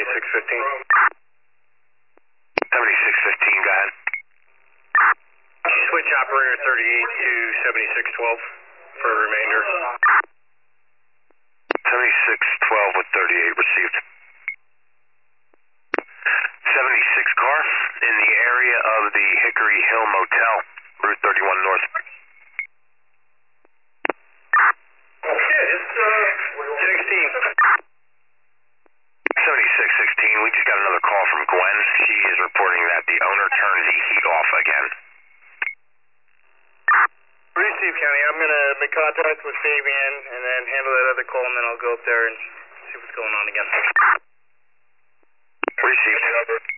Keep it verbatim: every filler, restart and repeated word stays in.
seventy-six fifteen. seventy-six fifteen, go ahead. Switch operator thirty-eight to seventy-six twelve for a remainder. seventy-six twelve with thirty-eight received. seventy-six car in the area of the Hickory Hill Motel, Route thirty-one North. Oh shit, it's uh, sixteen. seventy-six sixteen, we just got another call from Gwen. She is reporting that the owner turned the heat off again. Receive, County. I'm going to make contact with Fabian and then handle that other call, and then I'll go up there and see what's going on again. Received.